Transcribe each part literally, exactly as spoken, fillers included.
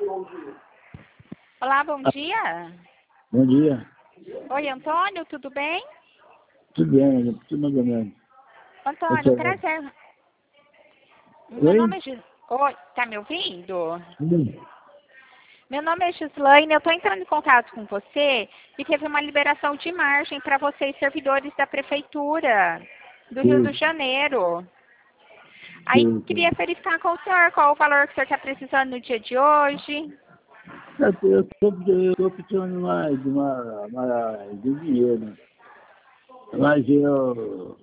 Olá, bom dia. Bom dia. Oi, Antônio, tudo bem? Tudo bem, tudo mais ou menos. Antônio, prazer. Meu Oi? nome é Gis... Oi, tá me ouvindo? Sim. Meu nome é Gislaine, eu estou entrando em contato com você e teve uma liberação de margem para vocês, servidores da Prefeitura do Rio de Sim. Janeiro. Aí Sim, queria sim. verificar com o senhor qual o valor que o senhor está precisando no dia de hoje. Eu estou precisando mais de, uma, uma, de dinheiro, mas eu...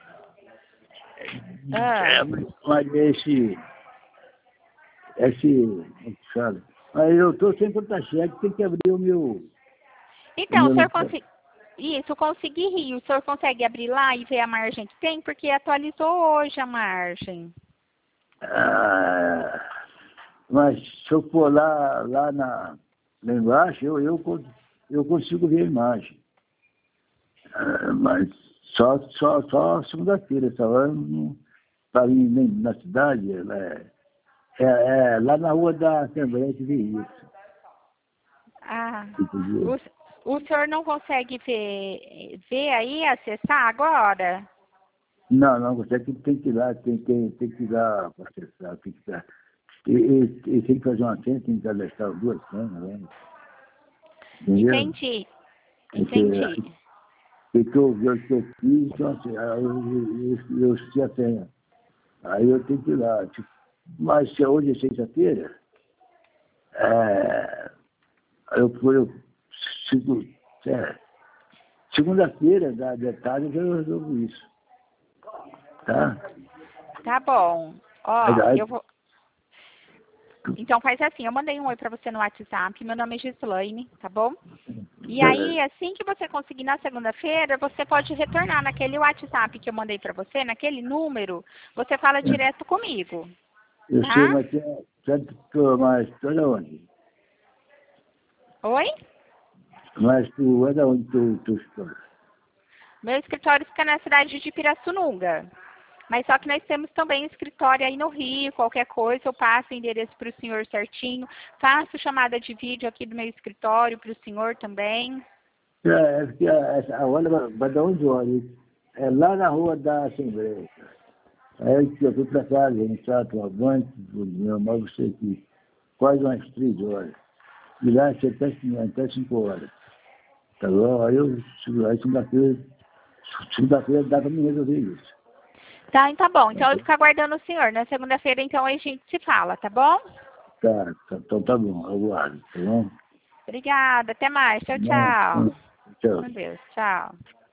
Ah. É, mas esse... Esse... Como que fala? Mas eu estou sem conta-cheque, tem que abrir o meu... O Então, o meu senhor consegue... Isso, consegui rir. O senhor consegue abrir lá e ver a margem que tem? Porque atualizou hoje a margem. ah, mas se eu for lá, lá, na, lá embaixo, eu, eu, con- eu consigo ver a imagem. Ah, mas só, só, só segunda-feira, essa hora não está ali nem na cidade, é, é, é lá na rua da Assembleia que vê isso. Ah, Entendeu? o, o senhor não consegue ver, ver aí, acessar agora? Não, não, você tem, tem que ir lá, tem, tem, tem que ir lá para acessar, tem que ir. E, e, e tem que fazer uma senha, tem que cadastrar duas senhas, né? Entendeu? Entendi, Porque entendi. o que eu, eu, que eu fiz, então, assim, aí eu, eu, eu, eu esqueci a senha. Aí eu tenho que ir lá. Tipo, mas se hoje é sexta-feira, é, eu fui, eu, segu- é, segunda-feira, da da tarde, eu resolvo isso. Tá? Tá bom. Aí, Ó, aí, eu vou... Então faz assim, eu mandei um oi pra você no WhatsApp, meu nome é Gislaine, tá bom? E aí, beleza. assim que você conseguir na segunda-feira, você pode retornar naquele WhatsApp que eu mandei pra você, naquele número, você fala direto comigo, Eu sei, tá? mas tem, tanto, tu- mas tu é da onde? Oi? Mas tu é da onde tu, tu está? Meu escritório fica na cidade de Pirassununga. Mas só que nós temos também escritório aí no Rio, qualquer coisa, eu passo o endereço para o senhor certinho, faço chamada de vídeo aqui do meu escritório para o senhor também. É, é porque a, essa- a hora vai vai dar onze horas. É lá na rua da Assembleia. Aí que eu fui para casa, um chato, um banho, meu mal você aqui, quase umas três horas. E lá você até, até cinco horas. Tá bom? Aí eu, aí segunda-feira, segunda-feira dá para me resolver isso. Tá, então tá bom. Então eu fico aguardando o senhor. Na segunda-feira, então, a gente se fala, tá bom? Tá, tá, então tá bom, eu aguardo, tá bom? Obrigada. Até mais. Tchau, Não, tchau. não, tchau. Com Deus. Tchau.